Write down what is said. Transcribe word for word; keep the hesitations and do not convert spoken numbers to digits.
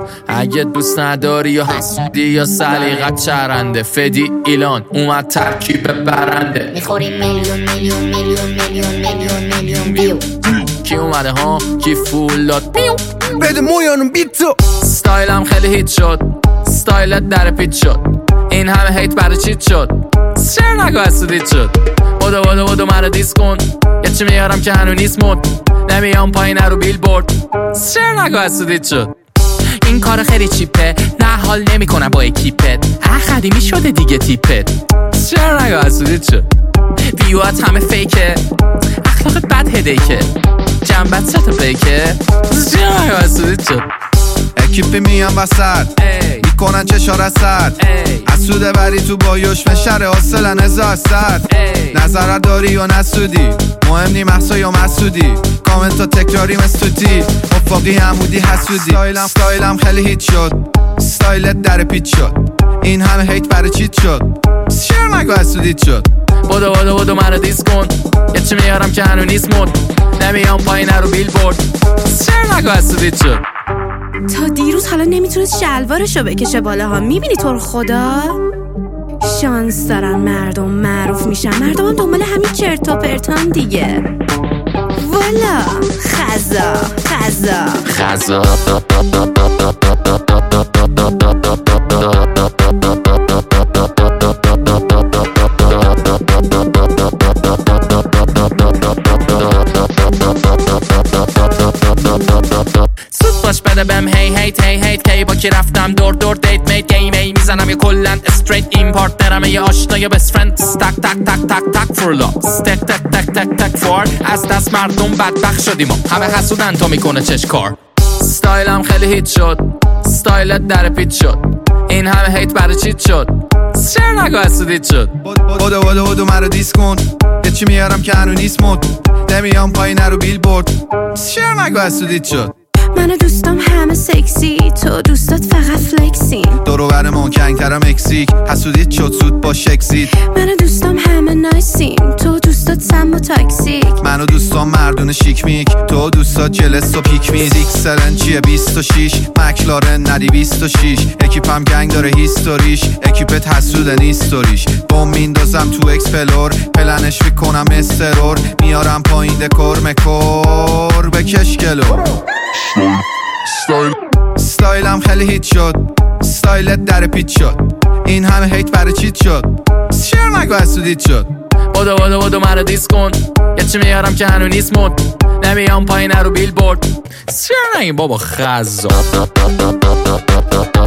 اگه دوست نداری یا حسودی یا سلیقت چرنده، فدی ایلان اومد ترکیب برنده. میخوریم میلیون میلیون میلیون میلیون میلیون میلیون ویو. کی اومده ها کی فول داد بده مویانم بیتو. ستایلم خیلی هیت شد، ستایلت در پیت شد، این همه هیت برای چیت شد، چرا نگاه حسودیت شد. بودو بودو بودو مرا دیس کن، یه چی میارم که هنو نیست مد، نمیام پایین رو بیل بورد، چرا نگاه حسودیت شد. این کار خیلی چیپه، نه حال نمی کنم با اکیپت، اه قدیمی شده دیگه تیپت، چرا نگاه حسودیت شد. ویوات همه فیکه، اخلاقت بد هدیکه، جنبت سه تا بیکه، چرا نگاه حسودیت شد. اکیپی میان وسط میکنن چشار اسد، حسوده وری تو بایوش فشر حاصلن هزار صد. نظرت داری یا نسودی، مهم نی محسا یا مسودی، کامنتا تکراری مستوتی، افاقی همودی حسودی. ستایلم ستایلم خیلی هیت شد، ستایلت در پیت شد، این همه هیت برای چیت شد، چرا نگاه حسودیت شد. بودو بودو بودو مرا دیس کن، یه چی میارم که هنو نیست مد، نمیام پایین رو بیل بورد، چرا نگاه حسودیت شد. تا دیروز حالا نمیتونست شلوارشو بکشه بالاها، میبینی تو رو خدا؟ شانس دارن مردم معروف میشن، مردم هم دنبال همین چرت و پرتان دیگه. والا خزا خزا خزا سود باش بده بهم هی هیت هی هیت، کی با کی رفتم دور دور دیت میت، گیم ای میزنم یه کلن استریت، این پارتنرم یه آشنا یا بست فرند، تک تک تک تک تک فور لاف، تک تک تک تک تک فور، از دست مردم بدبخت شدیم، همه حسودن تو میکنه چش کار. ستایلم خیلی هیت شد، ستایلت در پیت شد، این همه هیت برای چیت شد، چرا نگاه حسودیت شد. بودو بودو بودو مرا دیس کن، یه چی میارم که هنو نیست مد، نمیام پایین رو بیل بورد، چرا نگاه حسودیت شد. من دوستم همه سکسی، تو دوستات فقط فلکسین، دورو بر ما کنگترم اکسیک، حسودیت شد سود با شکسید. من دوستم همه نایسیم، تو دوستات سم و تاکسیک، من دوستام مردون شیک میک، تو دوستات جلس و پیک میز. ایکسلن چیه بیست و شیش، مکلارن ندی بیست و شیش، اکیپم گنگ داره هیستوریش، اکیپت حسوده نیستوریش. بوم میندازم تو اکسپلور، پلنش میکنم استرور، میارم پایین دکور مکور بکش گلور. ستایل ستایلم خیلی هیت شد، ستایلت در پیت شد، این همه هیت برای چیت شد، چرا نگاه حسودیت شد. بودو بودو بودو مرا دیس کن، یه چی میارم که هنو نیست مد، نمیام پایین رو بیل بورد، چرا نگی بابا خزا.